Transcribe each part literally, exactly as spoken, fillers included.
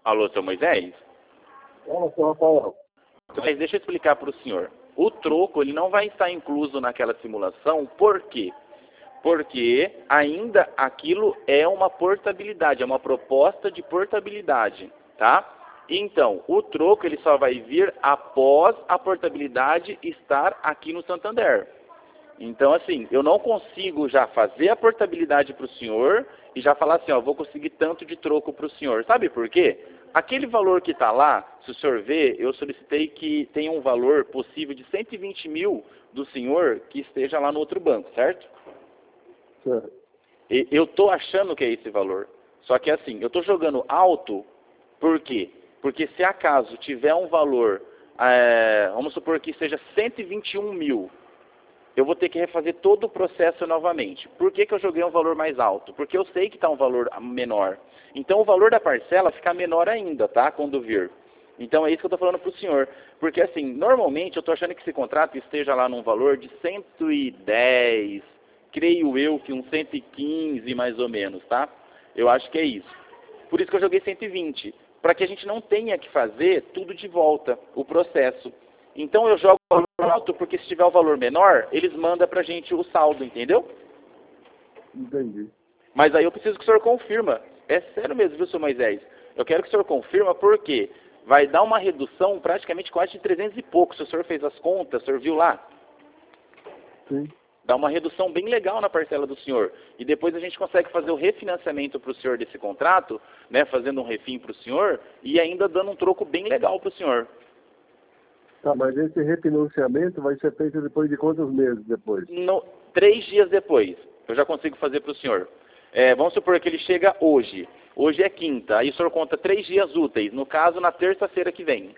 Alô, seu Moisés? Fala, seu Rafael. Mas deixa eu explicar para o senhor. O troco ele não vai estar incluso naquela simulação, por quê? Porque ainda aquilo é uma portabilidade, é uma proposta de portabilidade, tá? Então, o troco ele só vai vir após a portabilidade estar aqui no Santander. Então, assim, eu não consigo já fazer a portabilidade para o senhor e já falar assim, ó, vou conseguir tanto de troco para o senhor. Sabe por quê? Aquele valor que está lá, se o senhor vê, eu solicitei que tenha um valor possível de cento e vinte mil do senhor que esteja lá no outro banco, certo? Certo. E, eu estou achando que é esse valor. Só que assim, eu estou jogando alto, por quê? Porque se acaso tiver um valor, é, vamos supor que seja cento e vinte e um mil, eu vou ter que refazer todo o processo novamente. Por que que eu joguei um valor mais alto? Porque eu sei que está um valor menor. Então o valor da parcela fica menor ainda, tá? Quando vir. Então é isso que eu estou falando para o senhor. Porque assim, normalmente eu estou achando que esse contrato esteja lá num valor de cento e dez, creio eu que uns cento e quinze mais ou menos, tá? Eu acho que é isso. Por isso que eu joguei cento e vinte. Para que a gente não tenha que fazer tudo de volta, o processo. Então eu jogo o valor alto porque se tiver o valor menor, eles mandam pra gente o saldo, entendeu? Entendi. Mas aí eu preciso que o senhor confirma. É sério mesmo, viu, senhor Moisés? Eu quero que o senhor confirma porque vai dar uma redução praticamente quase de trezentos e pouco. Se o senhor fez as contas, o senhor viu lá? Sim. Dá uma redução bem legal na parcela do senhor. E depois a gente consegue fazer o refinanciamento para o senhor desse contrato, né, fazendo um refim para o senhor e ainda dando um troco bem legal para o senhor. Tá, mas esse refinanciamento vai ser feito depois de quantos meses depois? No, três dias depois, eu já consigo fazer para o senhor. É, vamos supor que ele chega hoje. Hoje é quinta, aí o senhor conta três dias úteis, no caso na terça-feira que vem.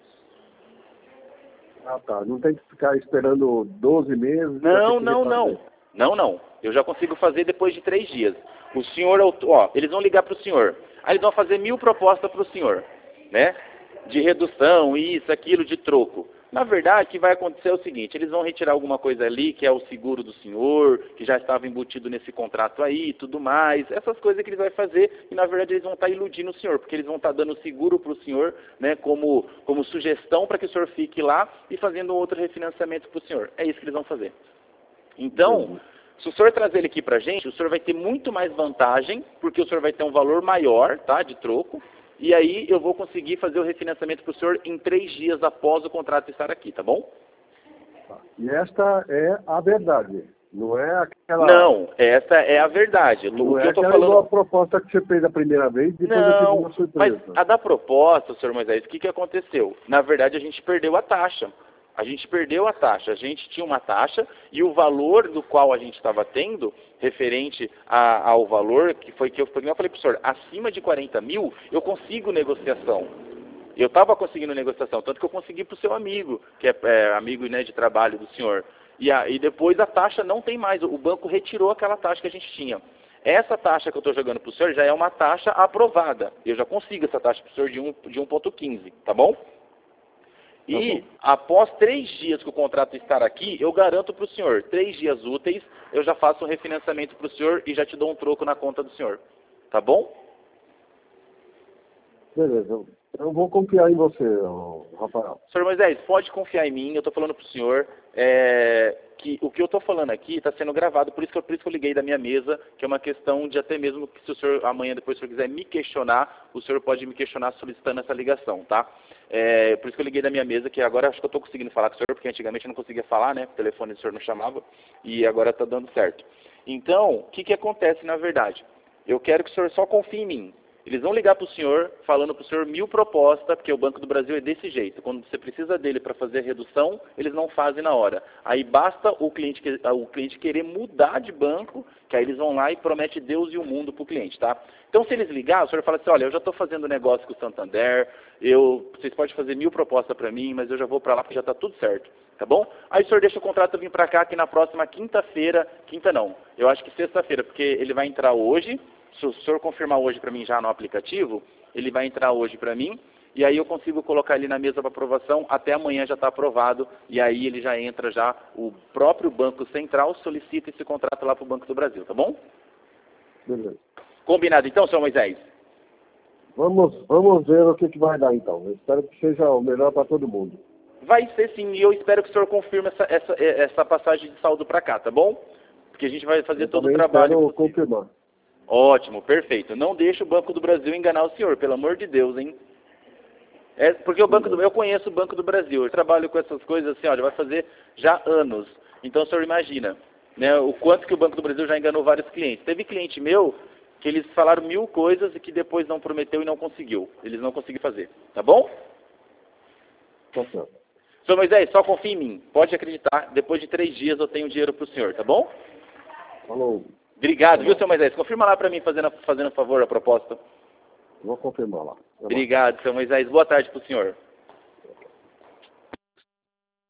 Ah, tá. Não tem que ficar esperando doze meses? Não, não, não. Não, não. Eu já consigo fazer depois de três dias. O senhor, ó, eles vão ligar para o senhor. Aí eles vão fazer mil propostas para o senhor, né? De redução, isso, aquilo, de troco. Na verdade, o que vai acontecer é o seguinte, eles vão retirar alguma coisa ali, que é o seguro do senhor, que já estava embutido nesse contrato aí, tudo mais, essas coisas que eles vão fazer, e na verdade eles vão estar iludindo o senhor, porque eles vão estar dando seguro para o senhor, né, como, como sugestão para que o senhor fique lá e fazendo outro refinanciamento para o senhor. É isso que eles vão fazer. Então, se o senhor trazer ele aqui para a gente, o senhor vai ter muito mais vantagem, porque o senhor vai ter um valor maior, tá, de troco, e aí eu vou conseguir fazer o refinanciamento para o senhor em três dias após o contrato estar aqui, tá bom? E esta é a verdade, não é aquela... Não, essa é a verdade. Não o que é eu tô aquela falando... igual a proposta que você fez a primeira vez, depois eu tive Não, uma surpresa. mas a da proposta, senhor Moisés, o que, que aconteceu? Na verdade, a gente perdeu a taxa. A gente perdeu a taxa. A gente tinha uma taxa e o valor do qual a gente estava tendo, referente a, ao valor, que foi que eu, eu falei para o senhor, acima de quarenta mil, eu consigo negociação. Eu estava conseguindo negociação, tanto que eu consegui para o seu amigo, que é, é amigo, né, de trabalho do senhor. E, a, e depois a taxa não tem mais, o banco retirou aquela taxa que a gente tinha. Essa taxa que eu estou jogando para o senhor já é uma taxa aprovada. Eu já consigo essa taxa para o senhor de um, de um ponto quinze, tá bom? E tá bom. após três dias que o contrato estar aqui, eu garanto para o senhor, três dias úteis, eu já faço um refinanciamento para o senhor e já te dou um troco na conta do senhor. Tá bom? Beleza, eu vou confiar em você, Rafael. senhor Moisés, pode confiar em mim, eu estou falando para o senhor é, que o que eu estou falando aqui está sendo gravado, por isso, que eu, por isso que eu liguei da minha mesa, que é uma questão de até mesmo que se o senhor amanhã depois o senhor quiser me questionar, o senhor pode me questionar solicitando essa ligação, tá? É, por isso que eu liguei da minha mesa, que agora acho que eu estou conseguindo falar com o senhor, porque antigamente eu não conseguia falar, né? O telefone do senhor não chamava, e agora está dando certo. Então, o que, que acontece na verdade? Eu quero que o senhor só confie em mim. Eles vão ligar para o senhor, falando para o senhor mil propostas, porque o Banco do Brasil é desse jeito. Quando você precisa dele para fazer a redução, eles não fazem na hora. Aí basta o cliente, o cliente querer mudar de banco, que aí eles vão lá e promete Deus e o mundo para o cliente, tá? Então, se eles ligar, o senhor fala assim, olha, eu já estou fazendo negócio com o Santander, eu, vocês podem fazer mil propostas para mim, mas eu já vou para lá porque já está tudo certo, tá bom? Aí o senhor deixa o contrato vir para cá, que na próxima quinta-feira, quinta não, eu acho que sexta-feira, porque ele vai entrar hoje. Se o senhor confirmar hoje para mim já no aplicativo, ele vai entrar hoje para mim, e aí eu consigo colocar ele na mesa para aprovação, até amanhã já está aprovado, e aí ele já entra já, o próprio Banco Central solicita esse contrato lá para o Banco do Brasil, tá bom? Beleza. Combinado então, senhor Moisés? Vamos, vamos ver o que, que vai dar então. Eu espero que seja o melhor para todo mundo. Vai ser sim, e eu espero que o senhor confirme essa, essa, essa passagem de saldo para cá, tá bom? Porque a gente vai fazer Eu todo o também trabalho. espero confirmar. Ótimo, perfeito. Não deixe o Banco do Brasil enganar o senhor, pelo amor de Deus, hein? É, porque o Banco do, eu conheço o Banco do Brasil, eu trabalho com essas coisas assim, olha, vai fazer já anos. Então o senhor imagina, né, o quanto que o Banco do Brasil já enganou vários clientes. Teve cliente meu que eles falaram mil coisas e que depois não prometeu e não conseguiu. Eles não conseguiram fazer, tá bom? Tá certo. Senhor Moisés, só confia em mim. Pode acreditar, depois de três dias eu tenho dinheiro para o senhor, tá bom? Falou. Obrigado, Tá viu, bom. senhor Moisés? Confirma lá para mim, fazendo, fazendo um favor a proposta. Vou confirmar lá. Tá bom. Obrigado, senhor Moisés. Boa tarde para o senhor.